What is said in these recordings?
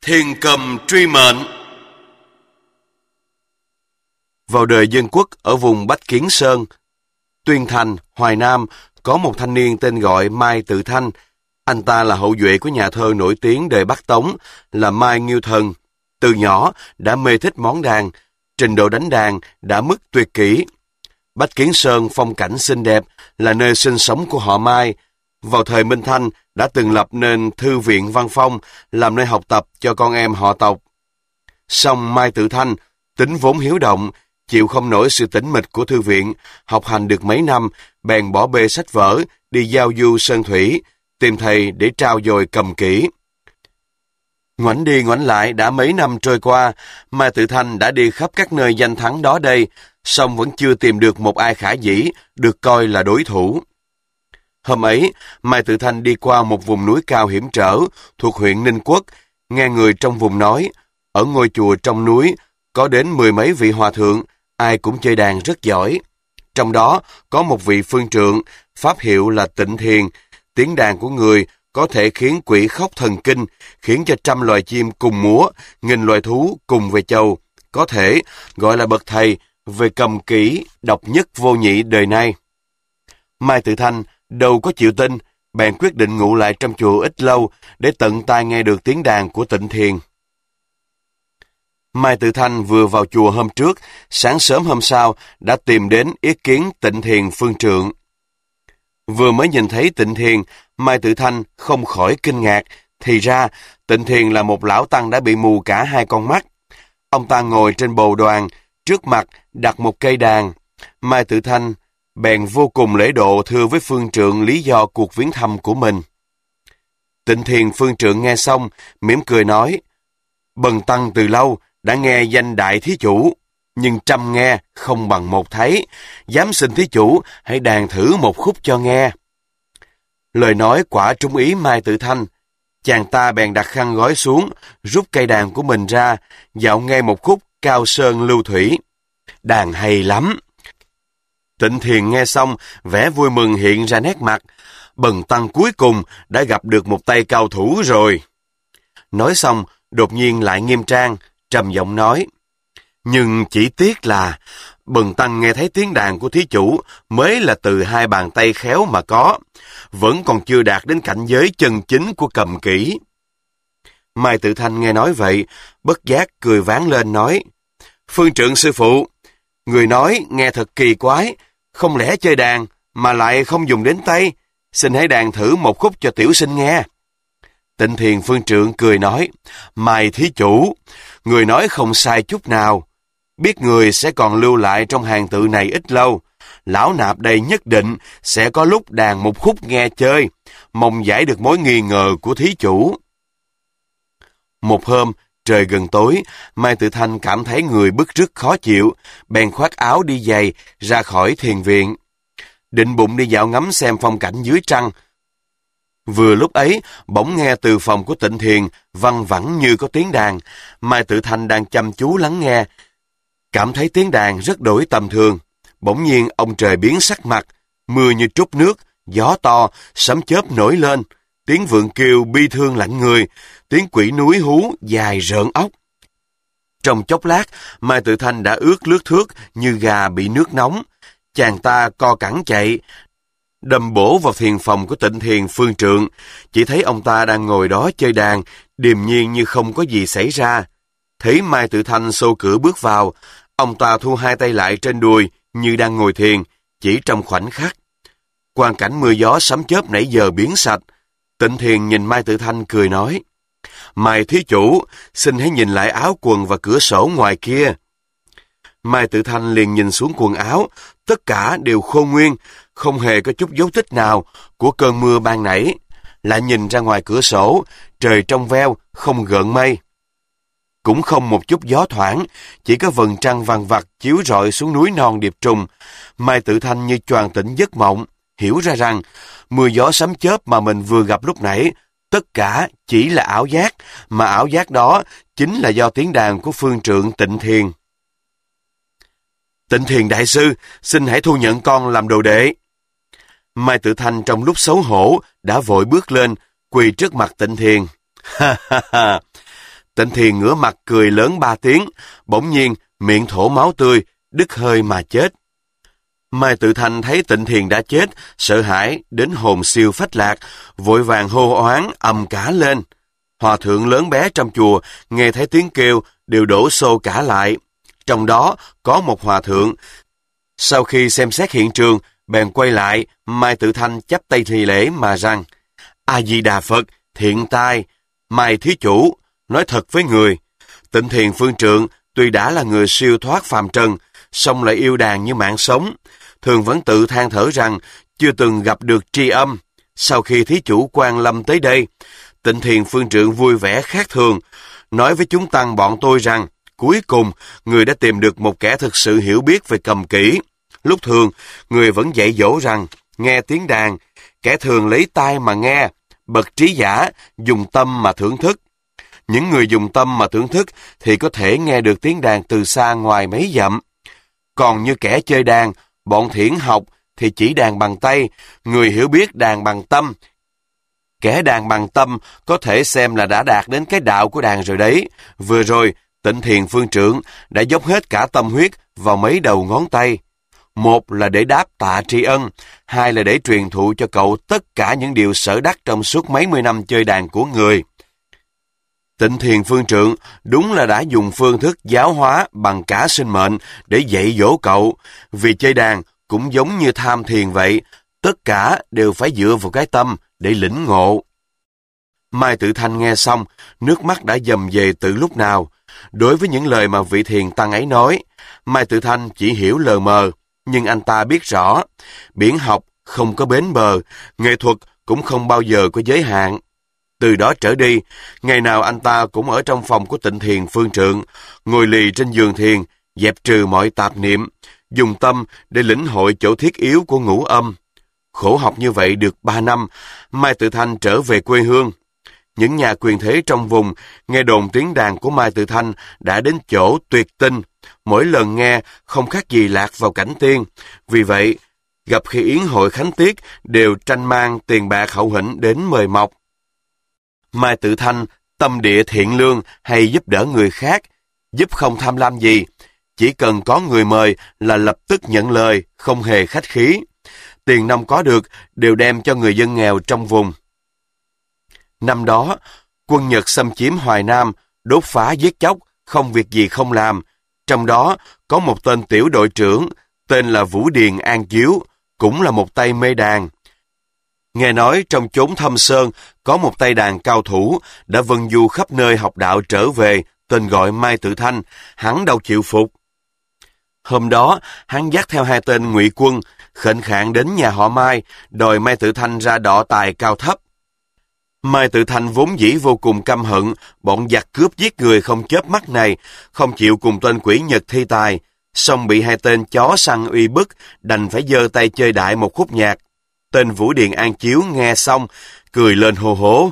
Thiên cầm truy mệnh. Vào đời Dân Quốc ở vùng Bách Kiến Sơn, Tuyên Thành, Hoài Nam, có một thanh niên tên gọi Mai Tự Thanh. Anh ta là hậu duệ của nhà thơ nổi tiếng đời Bắc Tống là Mai Nghiêu Thần. Từ nhỏ đã mê thích món đàn, trình độ đánh đàn đã mức tuyệt kỹ. Bách Kiến Sơn phong cảnh xinh đẹp, là nơi sinh sống của họ Mai. Vào thời Minh Thanh đã từng lập nên Thư viện Văn Phong, làm nơi học tập cho con em họ tộc. Song Mai Tự Thanh, tính vốn hiếu động, chịu không nổi sự tĩnh mịch của thư viện, học hành được mấy năm, bèn bỏ bê sách vở, đi giao du sơn thủy, tìm thầy để trau dồi cầm kỹ. Ngoảnh đi ngoảnh lại đã mấy năm trôi qua, Mai Tự Thanh đã đi khắp các nơi danh thắng đó đây, song vẫn chưa tìm được một ai khả dĩ, được coi là đối thủ. Hôm ấy, Mai Tự Thanh đi qua một vùng núi cao hiểm trở, thuộc huyện Ninh Quốc, nghe người trong vùng nói, ở ngôi chùa trong núi, có đến 10 mấy vị hòa thượng, ai cũng chơi đàn rất giỏi. Trong đó có một vị phương trượng, pháp hiệu là Tịnh Thiền, tiếng đàn của người có thể khiến quỷ khóc thần kinh, khiến cho trăm loài chim cùng múa, nghìn loài thú cùng về chầu, có thể gọi là bậc thầy về cầm kỹ độc nhất vô nhị đời nay. Mai Tự Thanh đâu có chịu tin, bèn quyết định ngụ lại trong chùa ít lâu để tận tai nghe được tiếng đàn của Tịnh Thiền. Mai Tự Thanh vừa vào chùa hôm trước, sáng sớm hôm sau đã tìm đến ý kiến Tịnh Thiền phương trượng. Vừa mới nhìn thấy Tịnh Thiền, Mai Tự Thanh không khỏi kinh ngạc, thì ra Tịnh Thiền là một lão tăng đã bị mù cả hai con mắt. Ông ta ngồi trên bồ đoàn, trước mặt đặt một cây đàn. Mai Tự Thanh bèn vô cùng lễ độ thưa với phương trượng lý do cuộc viếng thăm của mình. Tịnh Thiền phương trượng nghe xong, mỉm cười nói, bần tăng từ lâu đã nghe danh đại thí chủ, nhưng trăm nghe không bằng một thấy, dám xin thí chủ hãy đàn thử một khúc cho nghe. Lời nói quả trúng ý Mai Tự Thanh, chàng ta bèn đặt khăn gói xuống, rút cây đàn của mình ra, dạo nghe một khúc Cao Sơn Lưu Thủy. Đàn hay lắm. Tịnh Thiền nghe xong, vẻ vui mừng hiện ra nét mặt, bần tăng cuối cùng đã gặp được một tay cao thủ rồi. Nói xong, đột nhiên lại nghiêm trang, trầm giọng nói, nhưng chỉ tiếc là bần tăng nghe thấy tiếng đàn của thí chủ mới là từ hai bàn tay khéo mà có, vẫn còn chưa đạt đến cảnh giới chân chính của cầm kỹ. Mai Tự Thanh nghe nói vậy, bất giác cười váng lên nói, phương trượng sư phụ, người nói nghe thật kỳ quái, không lẽ chơi đàn mà lại không dùng đến tay, xin hãy đàn thử một khúc cho tiểu sinh nghe. Tịnh Thiền phương trượng cười nói, Mai thí chủ, người nói không sai chút nào, biết người sẽ còn lưu lại trong hàng tự này ít lâu, lão nạp đây nhất định sẽ có lúc đàn một khúc nghe chơi, mong giải được mối nghi ngờ của thí chủ. Một hôm, trời gần tối, Mai Tự Thanh cảm thấy người bứt rứt khó chịu, bèn khoác áo đi giày ra khỏi thiền viện. Định bụng đi dạo ngắm xem phong cảnh dưới trăng. Vừa lúc ấy, bỗng nghe từ phòng của Tịnh Thiền văng vẳng như có tiếng đàn. Mai Tự Thanh đang chăm chú lắng nghe, cảm thấy tiếng đàn rất đổi tầm thường. Bỗng nhiên ông trời biến sắc mặt, mưa như trút nước, gió to, sấm chớp nổi lên, tiếng vượn kêu bi thương lạnh người, tiếng quỷ núi hú dài rợn óc. Trong chốc lát, Mai Tự Thanh đã ướt lướt thướt như gà bị nước nóng. Chàng ta co cẳng chạy, đâm bổ vào thiền phòng của Tịnh Thiền phương trượng, chỉ thấy ông ta đang ngồi đó chơi đàn, điềm nhiên như không có gì xảy ra. Thấy Mai Tự Thanh xô cửa bước vào, ông ta thu hai tay lại trên đùi như đang ngồi thiền, chỉ trong khoảnh khắc. Quang cảnh mưa gió sấm chớp nãy giờ biến sạch. Tịnh Thiền nhìn Mai Tự Thanh cười nói, Mai thí chủ, xin hãy nhìn lại áo quần và cửa sổ ngoài kia. Mai Tự Thanh liền nhìn xuống quần áo, tất cả đều khô nguyên, không hề có chút dấu tích nào của cơn mưa ban nãy. Lại nhìn ra ngoài cửa sổ, trời trong veo, không gợn mây. Cũng không một chút gió thoảng, chỉ có vầng trăng vàng vặt chiếu rọi xuống núi non Điệp Trùng. Mai Tự Thanh như choàng tỉnh giấc mộng, hiểu ra rằng mưa gió sấm chớp mà mình vừa gặp lúc nãy, tất cả chỉ là ảo giác, mà ảo giác đó chính là do tiếng đàn của phương trượng Tịnh Thiền. Tịnh Thiền đại sư, xin hãy thu nhận con làm đồ đệ. Mai Tự Thanh trong lúc xấu hổ đã vội bước lên, quỳ trước mặt Tịnh Thiền. Ha ha ha! Tịnh Thiền ngửa mặt cười lớn 3 tiếng, bỗng nhiên miệng thổ máu tươi, đứt hơi mà chết. Mai Tự Thanh thấy Tịnh Thiền đã chết, sợ hãi đến hồn siêu phách lạc, vội vàng hô oán ầm cả lên. Hòa thượng lớn bé trong chùa nghe thấy tiếng kêu đều đổ xô cả lại. Trong đó có một hòa thượng. Sau khi xem xét hiện trường, bèn quay lại, Mai Tự Thanh chắp tay thi lễ mà rằng: A Di Đà Phật, thiện tai, Mai thí chủ, nói thật với người, Tịnh Thiền Phương Trượng tuy đã là người siêu thoát phàm trần, song lại yêu đàn như mạng sống, thường vẫn tự than thở rằng chưa từng gặp được tri âm. Sau khi thí chủ quan lâm tới đây, Tịnh Thiền Phương Trượng vui vẻ khác thường, nói với chúng tăng bọn tôi rằng cuối cùng người đã tìm được một kẻ thực sự hiểu biết về cầm kỹ. Lúc thường, người vẫn dạy dỗ rằng nghe tiếng đàn, kẻ thường lấy tai mà nghe, bậc trí giả dùng tâm mà thưởng thức. Những người dùng tâm mà thưởng thức thì có thể nghe được tiếng đàn từ xa ngoài mấy dặm. Còn như kẻ chơi đàn, bọn thiển học thì chỉ đàn bằng tay, người hiểu biết đàn bằng tâm. Kẻ đàn bằng tâm có thể xem là đã đạt đến cái đạo của đàn rồi đấy. Vừa rồi, Tịnh Thiền Phương Trượng đã dốc hết cả tâm huyết vào mấy đầu ngón tay. Một là để đáp tạ tri ân, hai là để truyền thụ cho cậu tất cả những điều sở đắc trong suốt mấy mươi năm chơi đàn của người. Tịnh Thiền Phương Trượng đúng là đã dùng phương thức giáo hóa bằng cả sinh mệnh để dạy dỗ cậu, vì chơi đàn cũng giống như tham thiền vậy, tất cả đều phải dựa vào cái tâm để lĩnh ngộ. Mai Tự Thanh nghe xong, nước mắt đã dầm về từ lúc nào. Đối với những lời mà vị thiền tăng ấy nói, Mai Tự Thanh chỉ hiểu lờ mờ, nhưng anh ta biết rõ, biển học không có bến bờ, nghệ thuật cũng không bao giờ có giới hạn. Từ đó trở đi, ngày nào anh ta cũng ở trong phòng của Tịnh Thiền Phương Trượng, ngồi lì trên giường thiền, dẹp trừ mọi tạp niệm, dùng tâm để lĩnh hội chỗ thiết yếu của ngũ âm. Khổ học như vậy được 3 năm, Mai Tự Thanh trở về quê hương. Những nhà quyền thế trong vùng nghe đồn tiếng đàn của Mai Tự Thanh đã đến chỗ tuyệt tinh, mỗi lần nghe không khác gì lạc vào cảnh tiên. Vì vậy, gặp khi yến hội khánh tiết đều tranh mang tiền bạc hậu hĩnh đến mời mọc. Mai Tự Thanh tâm địa thiện lương hay giúp đỡ người khác, giúp không tham lam gì, chỉ cần có người mời là lập tức nhận lời, không hề khách khí. Tiền nong có được đều đem cho người dân nghèo trong vùng. Năm đó, quân Nhật xâm chiếm Hoài Nam, đốt phá giết chóc, không việc gì không làm. Trong đó có một tên tiểu đội trưởng, tên là Vũ Điền An Chiếu, cũng là một tay mê đàn. Nghe nói trong chốn thâm sơn có một tay đàn cao thủ đã vân du khắp nơi học đạo trở về, tên gọi Mai Tự Thanh, hắn đâu chịu phục. Hôm đó, hắn dắt theo 2 tên ngụy quân, khệnh khạng đến nhà họ Mai, đòi Mai Tự Thanh ra đọ tài cao thấp. Mai Tự Thanh vốn dĩ vô cùng căm hận bọn giặc cướp giết người không chớp mắt này, không chịu cùng tên quỷ Nhật thi tài, song bị 2 tên chó săn uy bức, đành phải giơ tay chơi đại một khúc nhạc. Tên Vũ Điền An Chiếu nghe xong, cười lên hô hố,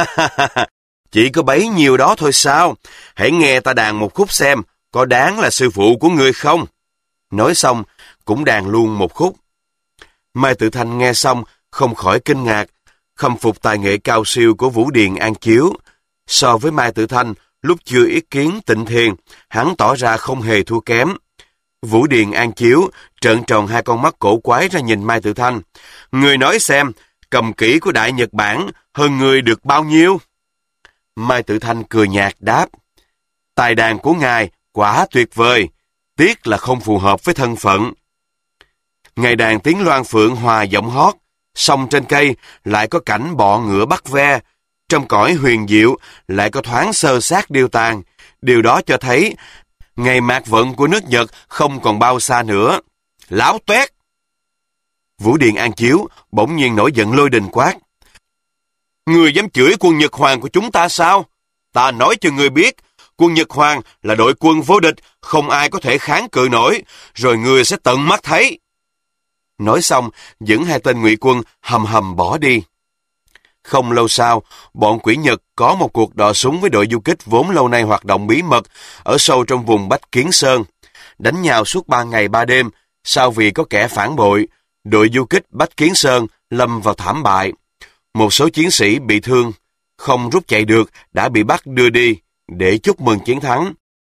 chỉ có bấy nhiêu đó thôi sao? Hãy nghe ta đàn một khúc xem, có đáng là sư phụ của ngươi không? Nói xong, cũng đàn luôn một khúc. Mai Tự Thanh nghe xong, không khỏi kinh ngạc, khâm phục tài nghệ cao siêu của Vũ Điền An Chiếu. So với Mai Tự Thanh, lúc chưa ý kiến Tịnh Thiền, hắn tỏ ra không hề thua kém. Vũ Điền An Chiếu trợn tròn 2 con mắt cổ quái ra nhìn Mai Tự Thanh. Người nói xem, cầm kỹ của Đại Nhật Bản hơn người được bao nhiêu? Mai Tự Thanh cười nhạt đáp, tài đàn của ngài quả tuyệt vời, tiếc là không phù hợp với thân phận. Ngài đàn tiếng loan phượng hòa giọng hót, song trên cây lại có cảnh bọ ngựa bắt ve, trong cõi huyền diệu lại có thoáng sơ sát điêu tàn. Điều đó cho thấy ngày mạt vận của nước Nhật không còn bao xa nữa. Láo toét! Vũ Điền An Chiếu bỗng nhiên nổi giận lôi đình quát. Người dám chửi quân Nhật Hoàng của chúng ta sao? Ta nói cho người biết, quân Nhật Hoàng là đội quân vô địch, không ai có thể kháng cự nổi, rồi người sẽ tận mắt thấy. Nói xong, dẫn 2 tên ngụy quân hầm hầm bỏ đi. Không lâu sau, bọn quỷ Nhật có một cuộc đọ súng với đội du kích vốn lâu nay hoạt động bí mật ở sâu trong vùng Bách Kiến Sơn. Đánh nhau suốt 3 ngày 3 đêm, sau vì có kẻ phản bội, đội du kích Bách Kiến Sơn lâm vào thảm bại. Một số chiến sĩ bị thương, không rút chạy được đã bị bắt đưa đi. để chúc mừng chiến thắng.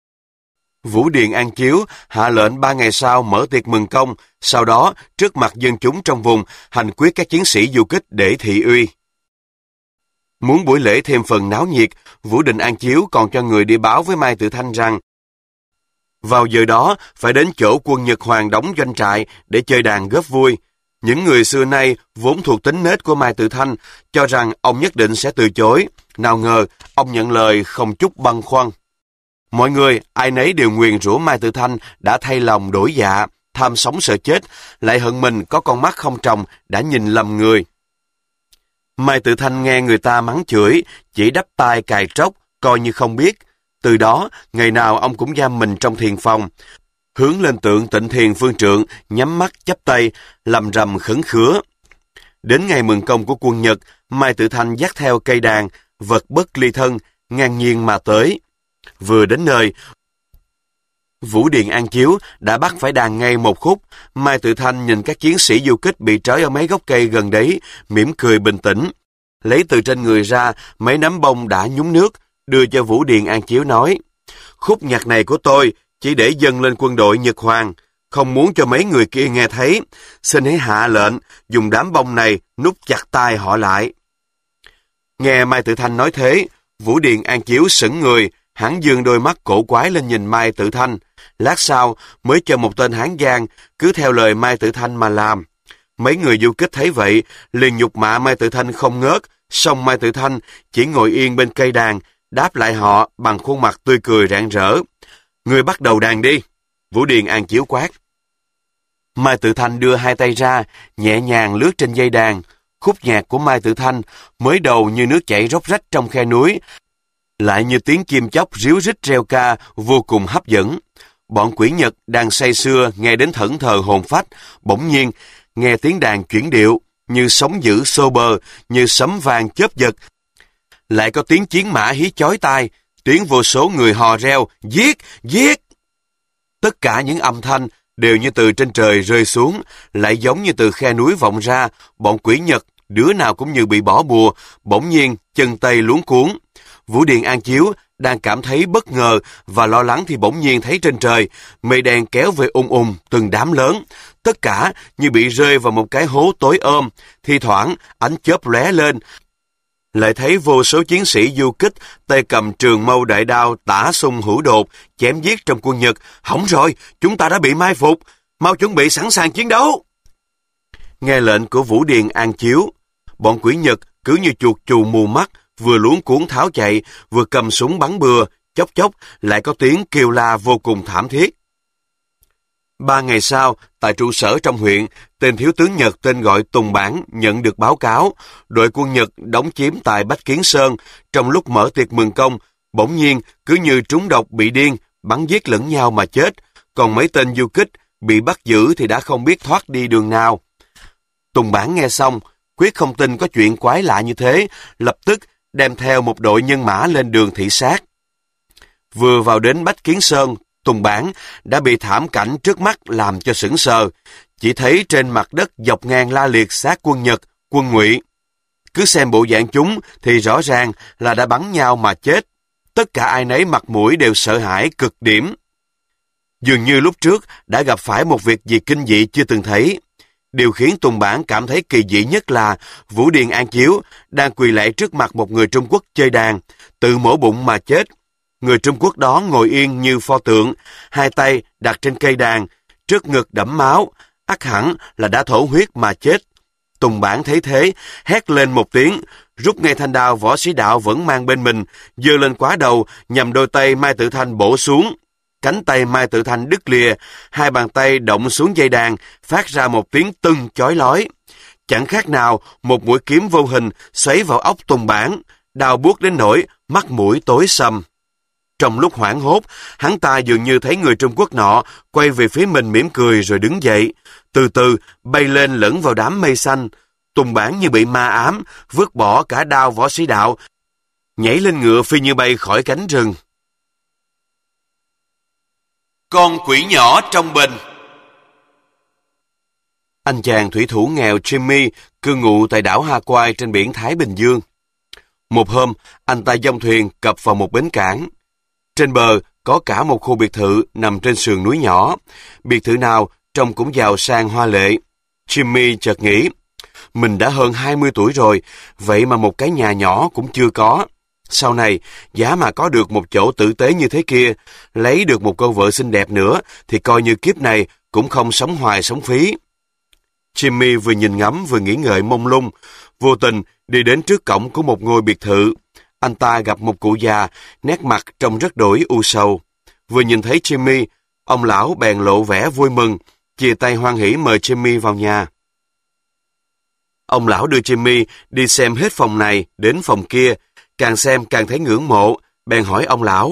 Vũ Điền An Chiếu hạ lệnh 3 ngày sau mở tiệc mừng công, sau đó trước mặt dân chúng trong vùng hành quyết các chiến sĩ du kích để thị uy. Muốn buổi lễ thêm phần náo nhiệt, Vũ Điền An Chiếu còn cho người đi báo với Mai Tử Thanh rằng vào giờ đó phải đến chỗ quân Nhật Hoàng đóng doanh trại để chơi đàn góp vui. Những người xưa nay vốn thuộc tính nết của Mai Tử Thanh cho rằng ông nhất định sẽ từ chối. Nào ngờ ông nhận lời không chút băn khoăn. Mọi người ai nấy đều nguyền rủa Mai Tử Thanh đã thay lòng đổi dạ, tham sống sợ chết, lại hận mình có con mắt không tròng đã nhìn lầm người. Mai Tử Thanh nghe người ta mắng chửi, chỉ đắp tai cài tróc, coi như không biết. Từ đó, ngày nào ông cũng giam mình trong thiền phòng, hướng lên tượng Tịnh Thiền Phương Trượng, nhắm mắt chắp tay, lầm rầm khấn khứa. Đến ngày mừng công của quân Nhật, Mai Tử Thanh dắt theo cây đàn, vật bất ly thân, ngang nhiên mà tới. Vừa đến nơi, Vũ Điền An Chiếu đã bắt phải đàn ngay một khúc. Mai Tử Thanh nhìn các chiến sĩ du kích bị trói ở mấy gốc cây gần đấy, mỉm cười bình tĩnh. Lấy từ trên người ra mấy nắm bông đã nhúng nước, đưa cho Vũ Điền An Chiếu nói, khúc nhạc này của tôi chỉ để dâng lên quân đội Nhật Hoàng, không muốn cho mấy người kia nghe thấy. Xin hãy hạ lệnh, dùng đám bông này nút chặt tai họ lại. Nghe Mai Tử Thanh nói thế, Vũ Điền An Chiếu sững người, hắn dương đôi mắt cổ quái lên nhìn Mai Tử Thanh. Lát sau mới cho một tên Hán Giang cứ theo lời Mai Tử Thanh mà làm. Mấy người du kích thấy vậy, liền nhục mạ Mai Tử Thanh không ngớt, song Mai Tử Thanh chỉ ngồi yên bên cây đàn, đáp lại họ bằng khuôn mặt tươi cười rạng rỡ. Người bắt đầu đàn đi, Vũ Điền An Chiếu quát. Mai Tử Thanh đưa hai tay ra, nhẹ nhàng lướt trên dây đàn. Khúc nhạc của Mai Tử Thanh mới đầu như nước chảy róc rách trong khe núi, lại như tiếng chim chóc ríu rít reo ca vô cùng hấp dẫn. Bọn quỷ Nhật đang say sưa nghe đến thẫn thờ hồn phách, bỗng nhiên nghe tiếng đàn chuyển điệu, như sóng dữ xô bờ, như sấm vang chớp giật. Lại có tiếng chiến mã hí chói tai, tiếng vô số người hò reo, giết, giết. Tất cả những âm thanh đều như từ trên trời rơi xuống, lại giống như từ khe núi vọng ra. Bọn quỷ Nhật, đứa nào cũng như bị bỏ bùa, bỗng nhiên chân tay luống cuống. Vũ Điền An Chiếu đang cảm thấy bất ngờ và lo lắng thì bỗng nhiên thấy trên trời, mây đen kéo về từng đám lớn. Tất cả như bị rơi vào một cái hố tối ôm, thi thoảng ánh chớp lóe lên. Lại thấy vô số chiến sĩ du kích, tay cầm trường mâu đại đao tả xung hữu đột, chém giết trong quân Nhật. Hỏng rồi, chúng ta đã bị mai phục, mau chuẩn bị sẵn sàng chiến đấu. Nghe lệnh của Vũ Điền An Chiếu, bọn quỷ Nhật cứ như chuột chù mù mắt, vừa luống cuống tháo chạy, vừa cầm súng bắn bừa, chốc chốc lại có tiếng kêu la vô cùng thảm thiết. 3 ngày sau, tại trụ sở trong huyện, tên thiếu tướng Nhật tên gọi Tùng Bản nhận được báo cáo, đội quân Nhật đóng chiếm tại Bách Kiến Sơn. Trong lúc mở tiệc mừng công, bỗng nhiên cứ như trúng độc bị điên, bắn giết lẫn nhau mà chết, còn mấy tên du kích bị bắt giữ thì đã không biết thoát đi đường nào. Tùng Bản nghe xong, quyết không tin có chuyện quái lạ như thế, lập tức đem theo một đội nhân mã lên đường thị sát. Vừa vào đến Bách Kiến Sơn, Tùng Bản đã bị thảm cảnh trước mắt làm cho sững sờ. Chỉ thấy trên mặt đất dọc ngang la liệt xác quân Nhật, quân Ngụy. Cứ xem bộ dạng chúng thì rõ ràng là đã bắn nhau mà chết. Tất cả ai nấy mặt mũi đều sợ hãi cực điểm. Dường như lúc trước đã gặp phải một việc gì kinh dị chưa từng thấy. Điều khiến Tùng Bản cảm thấy kỳ dị nhất là Vũ Điền An Chiếu đang quỳ lạy trước mặt một người Trung Quốc chơi đàn, tự mổ bụng mà chết. Người Trung Quốc đó ngồi yên như pho tượng, hai tay đặt trên cây đàn, trước ngực đẫm máu, ắt hẳn là đã thổ huyết mà chết. Tùng Bản thấy thế, hét lên một tiếng, rút ngay thanh đao võ sĩ đạo vẫn mang bên mình, giơ lên quá đầu, nhằm đôi tay Mai Tử Thanh bổ xuống. Cánh tay Mai Tử Thanh đứt lìa, hai bàn tay động xuống dây đàn, phát ra một tiếng tưng chói lói. Chẳng khác nào một mũi kiếm vô hình xoáy vào óc Tùng Bản, đau buốt đến nỗi mắt mũi tối sầm. Trong lúc hoảng hốt, hắn ta dường như thấy người Trung Quốc nọ quay về phía mình mỉm cười rồi đứng dậy, từ từ bay lên lẫn vào đám mây xanh. Tùng Bản như bị ma ám, vứt bỏ cả đao võ sĩ đạo, nhảy lên ngựa phi như bay khỏi cánh rừng. Con quỷ nhỏ trong bình. Anh chàng thủy thủ nghèo Jimmy cư ngụ tại đảo Hawaii trên biển Thái Bình Dương. Một hôm, anh ta dông thuyền cập vào một bến cảng. Trên bờ có cả một khu biệt thự nằm trên sườn núi nhỏ. Biệt thự nào trông cũng giàu sang hoa lệ. Jimmy chợt nghĩ, mình đã hơn 20 tuổi rồi, vậy mà một cái nhà nhỏ cũng chưa có. Sau này, giá mà có được một chỗ tử tế như thế kia, lấy được một cô vợ xinh đẹp nữa, thì coi như kiếp này cũng không sống hoài sống phí. Jimmy vừa nhìn ngắm vừa nghĩ ngợi mông lung, vô tình đi đến trước cổng của một ngôi biệt thự. Anh ta gặp một cụ già, nét mặt trông rất đổi u sầu. Vừa nhìn thấy Jimmy, ông lão bèn lộ vẻ vui mừng, chia tay hoan hỉ mời Jimmy vào nhà. Ông lão đưa Jimmy đi xem hết phòng này đến phòng kia, càng xem càng thấy ngưỡng mộ, bèn hỏi ông lão.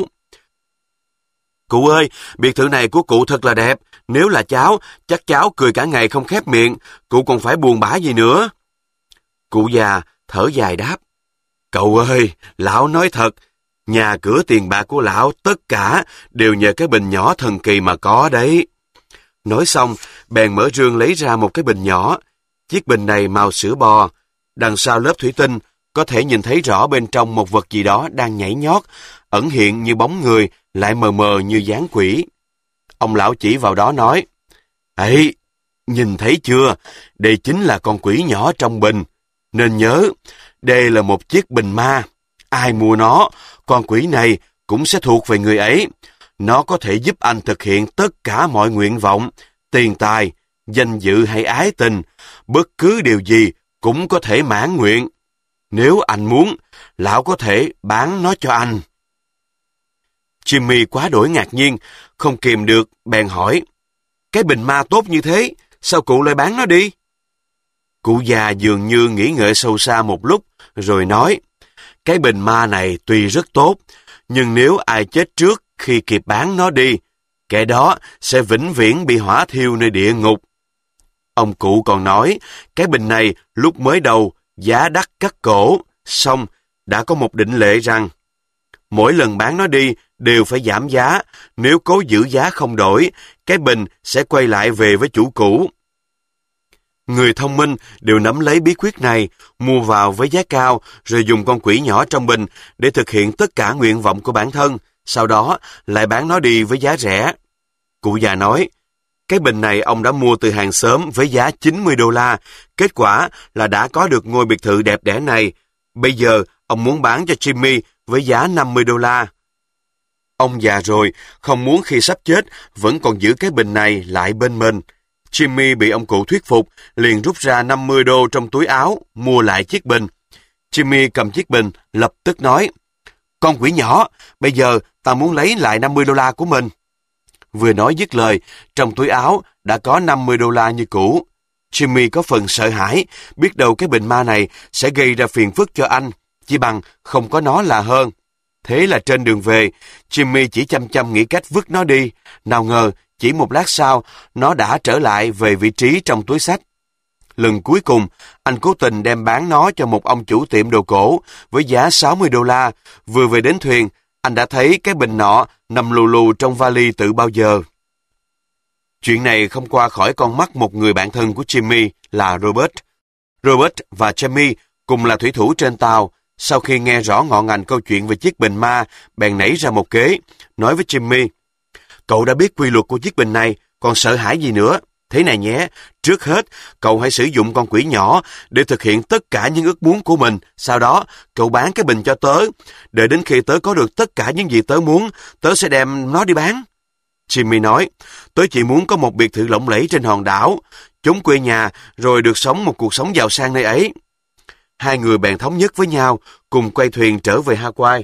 Cụ ơi, biệt thự này của cụ thật là đẹp, nếu là cháu, chắc cháu cười cả ngày không khép miệng, cụ còn phải buồn bã gì nữa. Cụ già thở dài đáp. Cậu ơi, lão nói thật, nhà cửa tiền bạc của lão tất cả đều nhờ cái bình nhỏ thần kỳ mà có đấy. Nói xong, bèn mở rương lấy ra một cái bình nhỏ. Chiếc bình này màu sữa bò, đằng sau lớp thủy tinh có thể nhìn thấy rõ bên trong một vật gì đó đang nhảy nhót, ẩn hiện như bóng người, lại mờ mờ như dáng quỷ. Ông lão chỉ vào đó nói, ấy, nhìn thấy chưa, đây chính là con quỷ nhỏ trong bình. Nên nhớ, đây là một chiếc bình ma. Ai mua nó, con quỷ này cũng sẽ thuộc về người ấy. Nó có thể giúp anh thực hiện tất cả mọi nguyện vọng, tiền tài, danh dự hay ái tình, bất cứ điều gì cũng có thể mãn nguyện. Nếu anh muốn, lão có thể bán nó cho anh. Jimmy quá đổi ngạc nhiên, không kìm được, bèn hỏi, cái bình ma tốt như thế, sao cụ lại bán nó đi? Cụ già dường như nghĩ ngợi sâu xa một lúc, rồi nói, cái bình ma này tuy rất tốt, nhưng nếu ai chết trước khi kịp bán nó đi, kẻ đó sẽ vĩnh viễn bị hỏa thiêu nơi địa ngục. Ông cụ còn nói, cái bình này lúc mới đầu giá đắt cắt cổ, xong đã có một định lệ rằng, mỗi lần bán nó đi đều phải giảm giá, nếu cố giữ giá không đổi, cái bình sẽ quay lại về với chủ cũ. Người thông minh đều nắm lấy bí quyết này, mua vào với giá cao, rồi dùng con quỷ nhỏ trong bình để thực hiện tất cả nguyện vọng của bản thân, sau đó lại bán nó đi với giá rẻ. Cụ già nói, cái bình này ông đã mua từ hàng xóm với giá $90, kết quả là đã có được ngôi biệt thự đẹp đẽ này. Bây giờ ông muốn bán cho Jimmy với giá $50. Ông già rồi, không muốn khi sắp chết vẫn còn giữ cái bình này lại bên mình. Jimmy bị ông cụ thuyết phục, liền rút ra $50 trong túi áo, mua lại chiếc bình. Jimmy cầm chiếc bình, lập tức nói, con quỷ nhỏ, bây giờ ta muốn lấy lại $50 của mình. Vừa nói dứt lời, trong túi áo đã có $50 như cũ. Jimmy có phần sợ hãi, biết đâu cái bình ma này sẽ gây ra phiền phức cho anh, chỉ bằng không có nó là hơn. Thế là trên đường về, Jimmy chỉ chăm chăm nghĩ cách vứt nó đi. Nào ngờ, chỉ một lát sau, nó đã trở lại về vị trí trong túi xách. Lần cuối cùng, anh cố tình đem bán nó cho một ông chủ tiệm đồ cổ với giá $60. Vừa về đến thuyền, anh đã thấy cái bình nọ nằm lù lù trong vali từ bao giờ. Chuyện này không qua khỏi con mắt một người bạn thân của Jimmy là Robert. Robert và Jamie cùng là thủy thủ trên tàu. Sau khi nghe rõ ngọn ngành câu chuyện về chiếc bình ma, bèn nảy ra một kế, nói với Jimmy, cậu đã biết quy luật của chiếc bình này, còn sợ hãi gì nữa? Thế này nhé, trước hết, cậu hãy sử dụng con quỷ nhỏ để thực hiện tất cả những ước muốn của mình. Sau đó, cậu bán cái bình cho tớ. Đợi đến khi tớ có được tất cả những gì tớ muốn, tớ sẽ đem nó đi bán. Jimmy nói, tớ chỉ muốn có một biệt thự lộng lẫy trên hòn đảo, chốn quê nhà, rồi được sống một cuộc sống giàu sang nơi ấy. Hai người bèn thống nhất với nhau, cùng quay thuyền trở về Hawaii.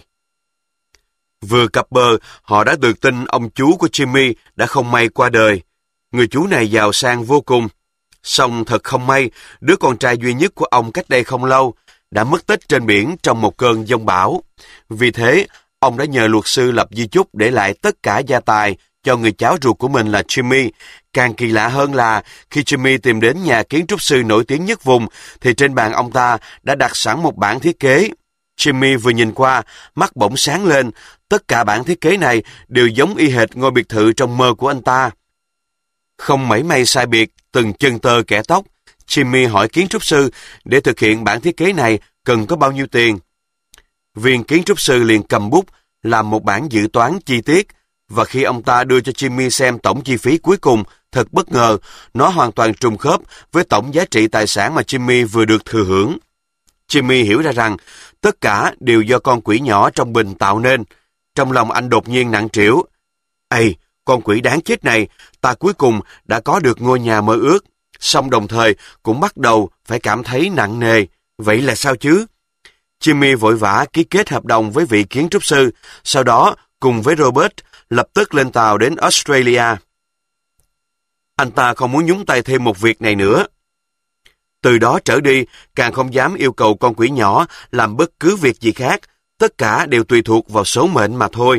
Vừa cập bờ, họ đã được tin ông chú của Jimmy đã không may qua đời. Người chú này giàu sang vô cùng. Song thật không may, đứa con trai duy nhất của ông cách đây không lâu đã mất tích trên biển trong một cơn giông bão. Vì thế, ông đã nhờ luật sư lập di chúc để lại tất cả gia tài cho người cháu ruột của mình là Jimmy. Càng kỳ lạ hơn là khi Jimmy tìm đến nhà kiến trúc sư nổi tiếng nhất vùng, thì trên bàn ông ta đã đặt sẵn một bản thiết kế. Jimmy vừa nhìn qua, mắt bỗng sáng lên. Tất cả bản thiết kế này đều giống y hệt ngôi biệt thự trong mơ của anh ta. Không mảy may sai biệt, từng chân tơ kẻ tóc, Jimmy hỏi kiến trúc sư để thực hiện bản thiết kế này cần có bao nhiêu tiền. Viên kiến trúc sư liền cầm bút, làm một bảng dự toán chi tiết, và khi ông ta đưa cho Jimmy xem tổng chi phí cuối cùng, thật bất ngờ, nó hoàn toàn trùng khớp với tổng giá trị tài sản mà Jimmy vừa được thừa hưởng. Jimmy hiểu ra rằng tất cả đều do con quỷ nhỏ trong bình tạo nên. Trong lòng anh đột nhiên nặng trĩu. Ây, con quỷ đáng chết này, ta cuối cùng đã có được ngôi nhà mơ ước, song đồng thời cũng bắt đầu phải cảm thấy nặng nề. Vậy là sao chứ? Jimmy vội vã ký kết hợp đồng với vị kiến trúc sư, sau đó cùng với Robert lập tức lên tàu đến Australia. Anh ta không muốn nhúng tay thêm một việc này nữa. Từ đó trở đi, càng không dám yêu cầu con quỷ nhỏ làm bất cứ việc gì khác, tất cả đều tùy thuộc vào số mệnh mà thôi.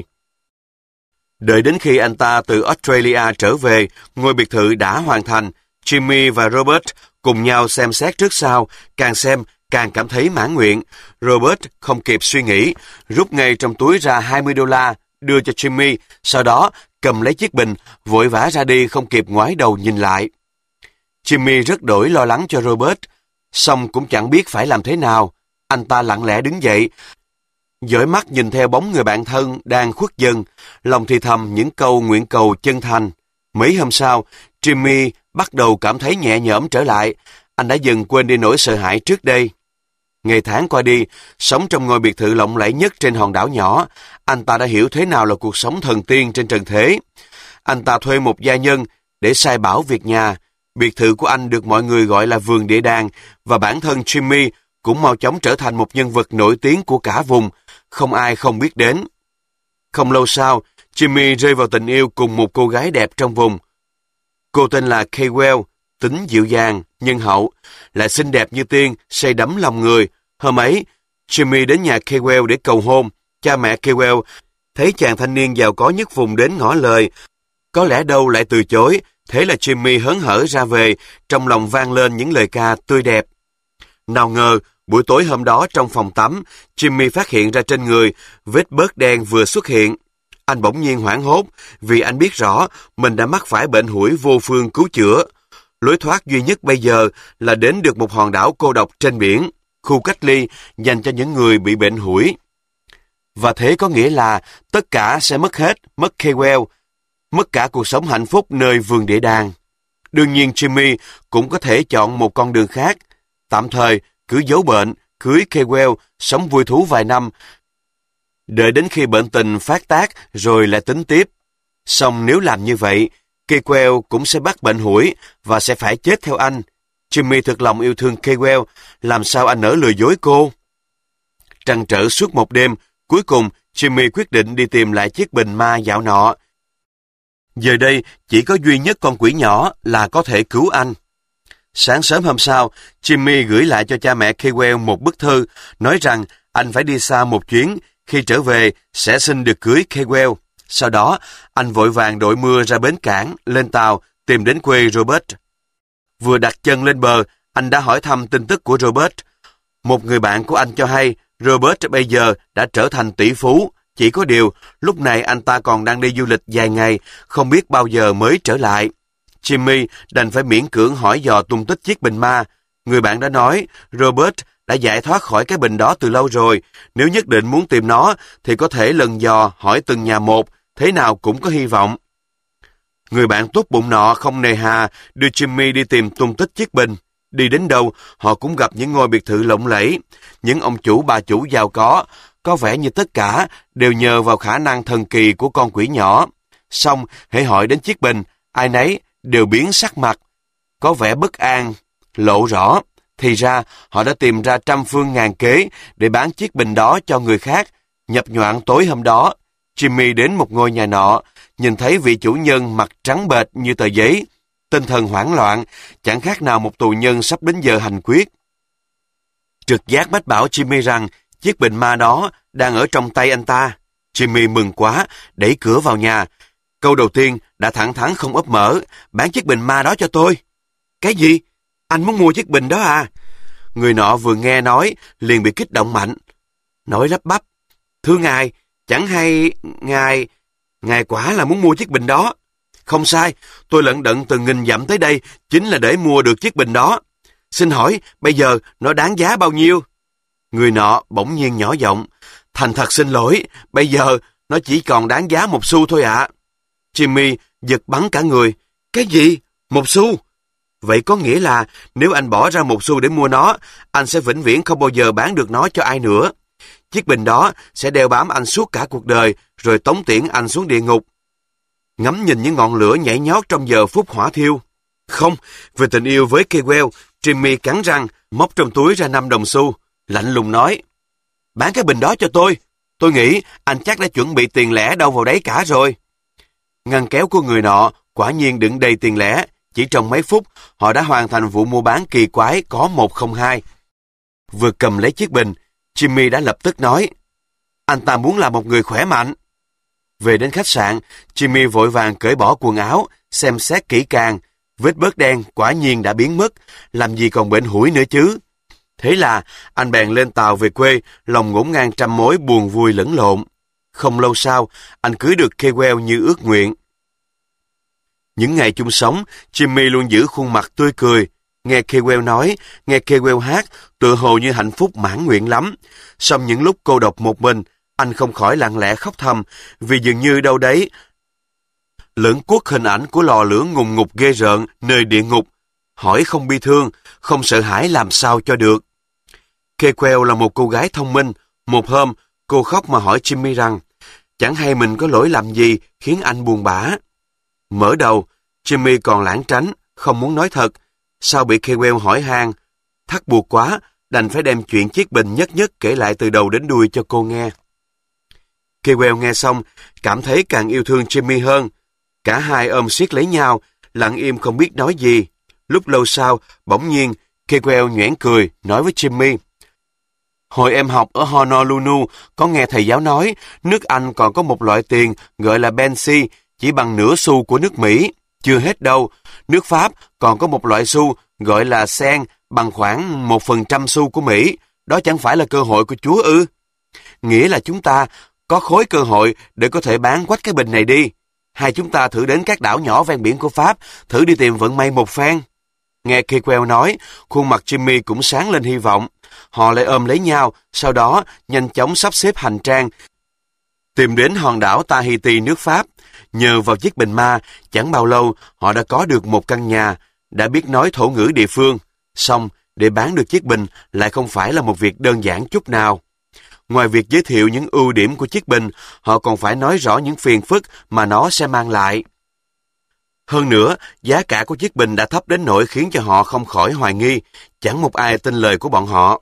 Đợi đến khi anh ta từ Australia trở về, ngôi biệt thự đã hoàn thành, Jimmy và Robert cùng nhau xem xét trước sau, càng xem càng cảm thấy mãn nguyện. Robert không kịp suy nghĩ, rút ngay trong túi ra $20, đưa cho Jimmy, sau đó cầm lấy chiếc bình, vội vã ra đi không kịp ngoái đầu nhìn lại. Jimmy rất đổi lo lắng cho Robert, song cũng chẳng biết phải làm thế nào. Anh ta lặng lẽ đứng dậy, dõi mắt nhìn theo bóng người bạn thân đang khuất dần, lòng thì thầm những câu nguyện cầu chân thành. Mấy hôm sau, Jimmy bắt đầu cảm thấy nhẹ nhõm trở lại. Anh đã dần quên đi nỗi sợ hãi trước đây. Ngày tháng qua đi, sống trong ngôi biệt thự lộng lẫy nhất trên hòn đảo nhỏ, anh ta đã hiểu thế nào là cuộc sống thần tiên trên trần thế. Anh ta thuê một gia nhân để sai bảo việc nhà. Biệt thự của anh được mọi người gọi là vườn địa đàng, và bản thân Jimmy cũng mau chóng trở thành một nhân vật nổi tiếng của cả vùng, không ai không biết đến. Không lâu sau, Jimmy rơi vào tình yêu cùng một cô gái đẹp trong vùng. Cô tên là Kay Well, tính dịu dàng, nhân hậu, lại xinh đẹp như tiên, say đắm lòng người. Hôm ấy, Jimmy đến nhà Kay Well để cầu hôn. Cha mẹ Kay Well thấy chàng thanh niên giàu có nhất vùng đến ngỏ lời, có lẽ đâu lại từ chối. Thế là Jimmy hớn hở ra về, trong lòng vang lên những lời ca tươi đẹp. Nào ngờ, buổi tối hôm đó trong phòng tắm, Jimmy phát hiện ra trên người vết bớt đen vừa xuất hiện. Anh bỗng nhiên hoảng hốt vì anh biết rõ mình đã mắc phải bệnh hủi vô phương cứu chữa. Lối thoát duy nhất bây giờ là đến được một hòn đảo cô độc trên biển, khu cách ly dành cho những người bị bệnh hủi. Và thế có nghĩa là tất cả sẽ mất hết, mất Kay Well, mất cả cuộc sống hạnh phúc nơi vườn địa đàng. Đương nhiên Jimmy cũng có thể chọn một con đường khác. Tạm thời, cứ giấu bệnh, cưới Kay Well, sống vui thú vài năm, đợi đến khi bệnh tình phát tác rồi lại tính tiếp. Song nếu làm như vậy, Kay Well cũng sẽ bắt bệnh hủi và sẽ phải chết theo anh. Jimmy thực lòng yêu thương Kay Well, làm sao anh nỡ lừa dối cô? Trăn trở suốt một đêm, cuối cùng Jimmy quyết định đi tìm lại chiếc bình ma dạo nọ. Giờ đây, chỉ có duy nhất con quỷ nhỏ là có thể cứu anh. Sáng sớm hôm sau, Jimmy gửi lại cho cha mẹ Kay Well một bức thư, nói rằng anh phải đi xa một chuyến, khi trở về sẽ xin được cưới Kay Well. Sau đó, anh vội vàng đội mưa ra bến cảng, lên tàu, tìm đến quê Robert. Vừa đặt chân lên bờ, anh đã hỏi thăm tin tức của Robert. Một người bạn của anh cho hay, Robert bây giờ đã trở thành tỷ phú. Chỉ có điều, lúc này anh ta còn đang đi du lịch dài ngày, không biết bao giờ mới trở lại. Jimmy đành phải miễn cưỡng hỏi dò tung tích chiếc bình ma. Người bạn đã nói, Robert đã giải thoát khỏi cái bình đó từ lâu rồi. Nếu nhất định muốn tìm nó, thì có thể lần dò hỏi từng nhà một, thế nào cũng có hy vọng. Người bạn tốt bụng nọ không nề hà đưa Jimmy đi tìm tung tích chiếc bình. Đi đến đâu, họ cũng gặp những ngôi biệt thự lộng lẫy, những ông chủ bà chủ giàu có vẻ như tất cả đều nhờ vào khả năng thần kỳ của con quỷ nhỏ. Song, hễ hỏi đến chiếc bình, ai nấy đều biến sắc mặt, có vẻ bất an, lộ rõ. Thì ra, họ đã tìm ra trăm phương ngàn kế để bán chiếc bình đó cho người khác. Nhập nhoạng tối hôm đó, Jimmy đến một ngôi nhà nọ, nhìn thấy vị chủ nhân mặt trắng bệch như tờ giấy, tinh thần hoảng loạn, chẳng khác nào một tù nhân sắp đến giờ hành quyết. Trực giác mách bảo Jimmy rằng chiếc bình ma đó đang ở trong tay anh ta. Jimmy mừng quá, đẩy cửa vào nhà. Câu đầu tiên đã thẳng thắn không ấp mở, bán chiếc bình ma đó cho tôi. Cái gì? Anh muốn mua chiếc bình đó à? Người nọ vừa nghe nói, liền bị kích động mạnh. Nói lắp bắp, thưa ngài, chẳng hay ngài quả là muốn mua chiếc bình đó. Không sai, tôi lận đận từ nghìn dặm tới đây, chính là để mua được chiếc bình đó. Xin hỏi, bây giờ nó đáng giá bao nhiêu? Người nọ bỗng nhiên nhỏ giọng, thành thật xin lỗi, bây giờ Nó chỉ còn đáng giá 1 xu thôi ạ. Jimmy giật bắn cả người. Cái gì? 1 xu? Vậy có nghĩa là nếu anh bỏ ra 1 xu để mua nó, anh sẽ vĩnh viễn không bao giờ bán được nó cho ai nữa. Chiếc bình đó sẽ đeo bám anh suốt cả cuộc đời, rồi tống tiễn anh xuống địa ngục. Ngắm nhìn những ngọn lửa nhảy nhót trong giờ phút hỏa thiêu. Không, về tình yêu với cây queo, Jimmy cắn răng, móc trong túi ra 5 đồng xu, lạnh lùng nói: bán cái bình đó cho tôi. Tôi nghĩ anh chắc đã chuẩn bị tiền lẻ đâu vào đấy cả rồi. Ngăn kéo của người nọ quả nhiên đựng đầy tiền lẻ. Chỉ trong mấy phút, họ đã hoàn thành vụ mua bán kỳ quái có 102. Vừa cầm lấy chiếc bình, Jimmy đã lập tức nói: anh ta muốn là một người khỏe mạnh. Về đến khách sạn, Jimmy vội vàng cởi bỏ quần áo, xem xét kỹ càng. Vết bớt đen quả nhiên đã biến mất, làm gì còn bệnh hủi nữa chứ. Thế là anh bèn lên tàu về quê, lòng ngổn ngang trăm mối buồn vui lẫn lộn. Không lâu sau, anh cưới được Kewell như ước nguyện. Những ngày chung sống, Jimmy luôn giữ khuôn mặt tươi cười. Nghe Kewell nói, nghe Kewell hát, tựa hồ như hạnh phúc mãn nguyện lắm. Song những lúc cô độc một mình, anh không khỏi lặng lẽ khóc thầm, vì dường như đâu đấy lững quất hình ảnh của lò lửa ngùng ngục ghê rợn nơi địa ngục. Hỏi không bi thương, không sợ hãi làm sao cho được. Kewell là một cô gái thông minh. Một hôm, cô khóc mà hỏi Jimmy rằng chẳng hay mình có lỗi làm gì khiến anh buồn bã. Mở đầu, Jimmy còn lảng tránh, không muốn nói thật. Sau bị Kewell hỏi han, thắt buộc quá, đành phải đem chuyện chiếc bình nhất nhất kể lại từ đầu đến đuôi cho cô nghe. Kewell nghe xong, cảm thấy càng yêu thương Jimmy hơn. Cả hai ôm siết lấy nhau, lặng im không biết nói gì. Lúc lâu sau, bỗng nhiên, Kewell nhoẻn cười, nói với Jimmy: hồi em học ở Honolulu, có nghe thầy giáo nói, nước Anh còn có một loại tiền gọi là Bensi, chỉ bằng nửa xu của nước Mỹ. Chưa hết đâu, nước Pháp còn có một loại xu gọi là sen, bằng khoảng 1% xu của Mỹ. Đó chẳng phải là cơ hội của Chúa ư? Nghĩa là chúng ta có khối cơ hội để có thể bán quách cái bình này đi. Hai chúng ta thử đến các đảo nhỏ ven biển của Pháp, thử đi tìm vận may một phen. Nghe Kewell nói, khuôn mặt Jimmy cũng sáng lên hy vọng. Họ lại ôm lấy nhau, sau đó nhanh chóng sắp xếp hành trang, tìm đến hòn đảo Tahiti nước Pháp. Nhờ vào chiếc bình ma, chẳng bao lâu họ đã có được một căn nhà, đã biết nói thổ ngữ địa phương. Song, để bán được chiếc bình lại không phải là một việc đơn giản chút nào. Ngoài việc giới thiệu những ưu điểm của chiếc bình, họ còn phải nói rõ những phiền phức mà nó sẽ mang lại. Hơn nữa, giá cả của chiếc bình đã thấp đến nỗi khiến cho họ không khỏi hoài nghi, chẳng một ai tin lời của bọn họ.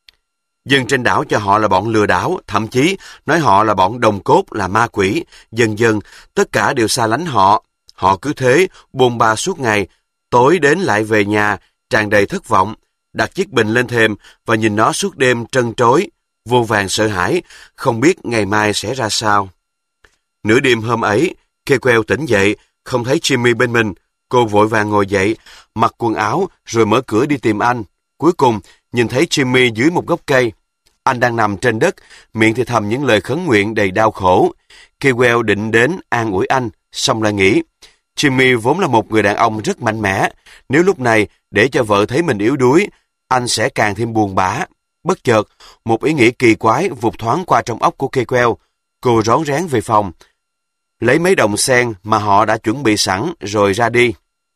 Dân trên đảo cho họ là bọn lừa đảo, thậm chí nói họ là bọn đồng cốt, là ma quỷ. Dần dần, tất cả đều xa lánh họ. Họ cứ thế, bôn ba suốt ngày, tối đến lại về nhà, tràn đầy thất vọng, đặt chiếc bình lên thềm và nhìn nó suốt đêm trân trối, vô vàn sợ hãi, không biết ngày mai sẽ ra sao. Nửa đêm hôm ấy, Kewell tỉnh dậy, không thấy Jimmy bên mình. Cô vội vàng ngồi dậy, mặc quần áo rồi mở cửa đi tìm anh. Cuối cùng, nhìn thấy Jimmy dưới một gốc cây. Anh đang nằm trên đất, miệng thì thầm những lời khấn nguyện đầy đau khổ. Kewell định đến an ủi anh, xong lại nghĩ, Jimmy vốn là một người đàn ông rất mạnh mẽ. Nếu lúc này để cho vợ thấy mình yếu đuối, anh sẽ càng thêm buồn bã. Bất chợt, một ý nghĩ kỳ quái vụt thoáng qua trong óc của Kewell. Cô rón rén về phòng, lấy mấy đồng sen mà họ đã chuẩn bị sẵn rồi ra đi.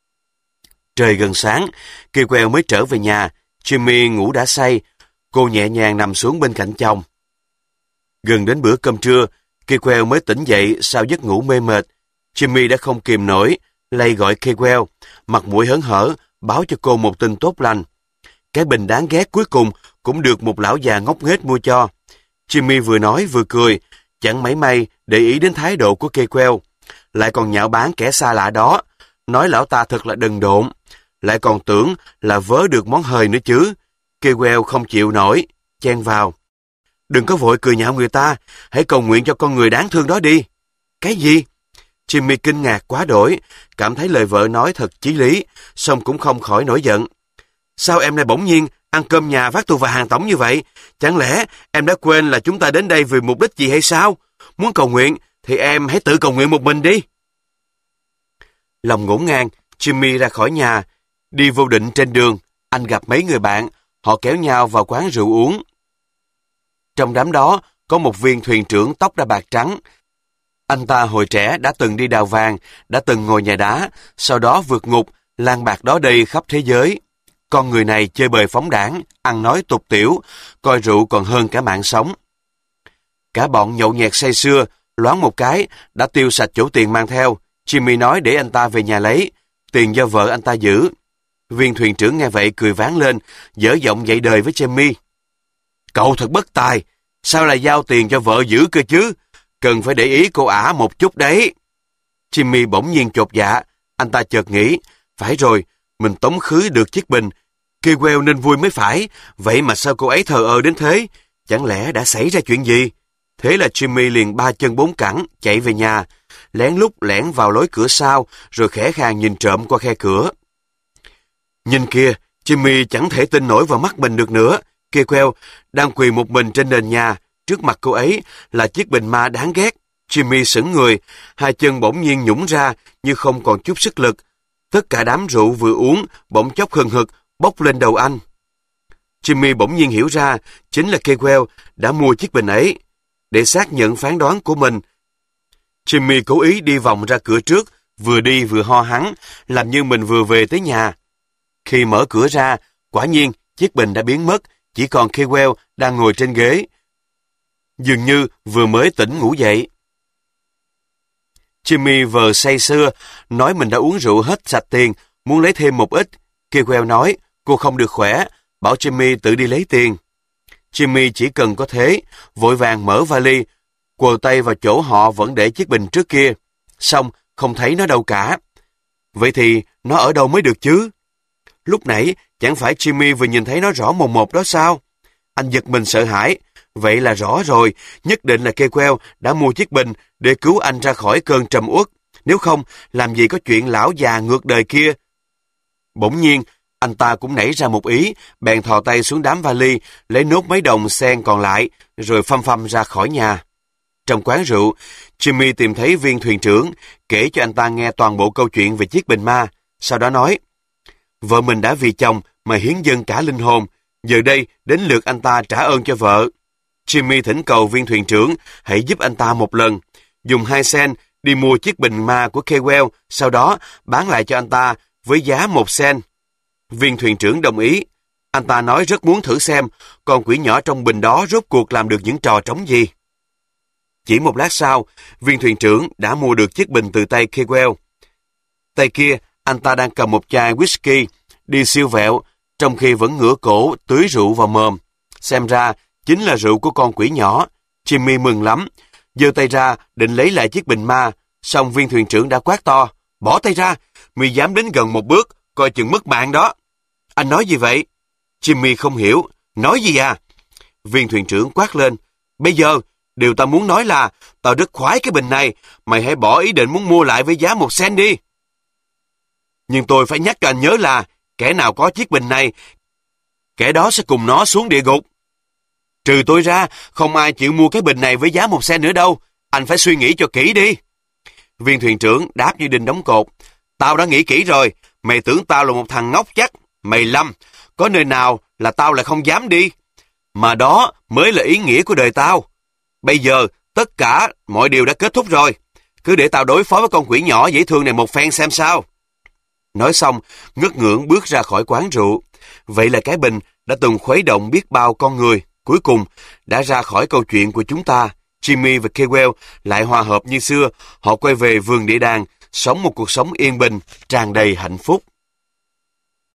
Trời gần sáng, Kewell mới trở về nhà. Jimmy ngủ đã say. Cô nhẹ nhàng nằm xuống bên cạnh chồng. Gần đến bữa cơm trưa, Kewell mới tỉnh dậy sau giấc ngủ mê mệt. Jimmy đã không kìm nổi, lay gọi Kewell, mặt mũi hớn hở, báo cho cô một tin tốt lành. Cái bình đáng ghét cuối cùng cũng được một lão già ngốc nghếch mua cho. Jimmy vừa nói vừa cười, chẳng mảy may để ý đến thái độ của Kewell. Lại còn nhạo báng kẻ xa lạ đó, nói lão ta thật là đần độn. Lại còn tưởng là vớ được món hời nữa chứ. Kewell không chịu nổi, chen vào. Đừng có vội cười nhạo người ta, hãy cầu nguyện cho con người đáng thương đó đi. Cái gì? Jimmy kinh ngạc quá đổi, cảm thấy lời vợ nói thật chí lý, song cũng không khỏi nổi giận. Sao em lại bỗng nhiên ăn cơm nhà phát tù và hàng tổng như vậy? Chẳng lẽ em đã quên là chúng ta đến đây vì mục đích gì hay sao? Muốn cầu nguyện thì em hãy tự cầu nguyện một mình đi. Lòng ngổn ngang, Jimmy ra khỏi nhà. Đi vô định trên đường, anh gặp mấy người bạn, họ kéo nhau vào quán rượu uống. Trong đám đó, có một viên thuyền trưởng tóc đã bạc trắng. Anh ta hồi trẻ đã từng đi đào vàng, đã từng ngồi nhà đá, sau đó vượt ngục, lang bạc đó đây khắp thế giới. Con người này chơi bời phóng đãng, ăn nói tục tiểu, coi rượu còn hơn cả mạng sống. Cả bọn nhậu nhẹt say sưa, loáng một cái, đã tiêu sạch chỗ tiền mang theo. Jimmy nói để anh ta về nhà lấy, tiền do vợ anh ta giữ. Viên thuyền trưởng nghe vậy cười váng lên, dở giọng dạy đời với Jimmy. Cậu thật bất tài, sao lại giao tiền cho vợ giữ cơ chứ? Cần phải để ý cô ả một chút đấy. Jimmy bỗng nhiên chột dạ, anh ta chợt nghĩ, phải rồi, mình tống khứ được chiếc bình. Kewell nên vui mới phải, vậy mà sao cô ấy thờ ơ đến thế? Chẳng lẽ đã xảy ra chuyện gì? Thế là Jimmy liền ba chân bốn cẳng chạy về nhà, lén lút lẻn vào lối cửa sau, rồi khẽ khàng nhìn trộm qua khe cửa. Nhìn kìa, Jimmy chẳng thể tin nổi vào mắt mình được nữa. Kewell đang quỳ một mình trên nền nhà, trước mặt cô ấy là chiếc bình ma đáng ghét. Jimmy sững người, hai chân bỗng nhiên nhũn ra như không còn chút sức lực. Tất cả đám rượu vừa uống bỗng chốc hừng hực bốc lên đầu anh. Jimmy bỗng nhiên hiểu ra chính là Kewell đã mua chiếc bình ấy. Để xác nhận phán đoán của mình, Jimmy cố ý đi vòng ra cửa trước, vừa đi vừa ho hắng, làm như mình vừa về tới nhà. Khi mở cửa ra, quả nhiên chiếc bình đã biến mất, chỉ còn Kewell đang ngồi trên ghế, dường như vừa mới tỉnh ngủ dậy. Jimmy vờ say sưa, nói mình đã uống rượu hết sạch tiền, muốn lấy thêm một ít. Kewell nói cô không được khỏe, bảo Jimmy tự đi lấy tiền. Jimmy chỉ cần có thế, vội vàng mở vali, quờ tay vào chỗ họ vẫn để chiếc bình trước kia. Xong, không thấy nó đâu cả. Vậy thì nó ở đâu mới được chứ? Lúc nãy, chẳng phải Jimmy vừa nhìn thấy nó rõ mồn một đó sao? Anh giật mình sợ hãi. Vậy là rõ rồi, nhất định là Kewell đã mua chiếc bình để cứu anh ra khỏi cơn trầm uất. Nếu không, làm gì có chuyện lão già ngược đời kia. Bỗng nhiên, anh ta cũng nảy ra một ý, bèn thò tay xuống đám vali, lấy nốt mấy đồng sen còn lại, rồi phăm phăm ra khỏi nhà. Trong quán rượu, Jimmy tìm thấy viên thuyền trưởng, kể cho anh ta nghe toàn bộ câu chuyện về chiếc bình ma. Sau đó nói, vợ mình đã vì chồng mà hiến dâng cả linh hồn, giờ đây đến lượt anh ta trả ơn cho vợ. Jimmy thỉnh cầu viên thuyền trưởng hãy giúp anh ta một lần, dùng 2 sen đi mua chiếc bình ma của Kewell, sau đó bán lại cho anh ta với giá 1 sen. Viên thuyền trưởng đồng ý. Anh ta nói rất muốn thử xem con quỷ nhỏ trong bình đó rốt cuộc làm được những trò trống gì. Chỉ một lát sau, viên thuyền trưởng đã mua được chiếc bình từ tay Kewell. Tay kia, anh ta đang cầm một chai whisky, đi siêu vẹo, trong khi vẫn ngửa cổ tưới rượu vào mồm. Xem ra, chính là rượu của con quỷ nhỏ. Jimmy mừng lắm, giơ tay ra định lấy lại chiếc bình ma, song viên thuyền trưởng đã quát to, bỏ tay ra, mày dám đến gần một bước, coi chừng mất mạng đó. Anh nói gì vậy? Jimmy không hiểu, nói gì à? Viên thuyền trưởng quát lên, bây giờ, điều tao muốn nói là, tao rất khoái cái bình này, mày hãy bỏ ý định muốn mua lại với giá 1 sen đi. Nhưng tôi phải nhắc cho anh nhớ là, kẻ nào có chiếc bình này, kẻ đó sẽ cùng nó xuống địa ngục. Trừ tôi ra, không ai chịu mua cái bình này với giá 1 sen nữa đâu. Anh phải suy nghĩ cho kỹ đi. Viên thuyền trưởng đáp như đinh đóng cột. Tao đã nghĩ kỹ rồi. Mày tưởng tao là một thằng ngốc chắc. Mày lầm. Có nơi nào là tao lại không dám đi. Mà đó mới là ý nghĩa của đời tao. Bây giờ, tất cả mọi điều đã kết thúc rồi. Cứ để tao đối phó với con quỷ nhỏ dễ thương này một phen xem sao. Nói xong, ngất ngưỡng bước ra khỏi quán rượu. Vậy là cái bình đã từng khuấy động biết bao con người. Cuối cùng, đã ra khỏi câu chuyện của chúng ta. Jimmy và Kewell lại hòa hợp như xưa. Họ quay về vườn địa đàng, sống một cuộc sống yên bình, tràn đầy hạnh phúc.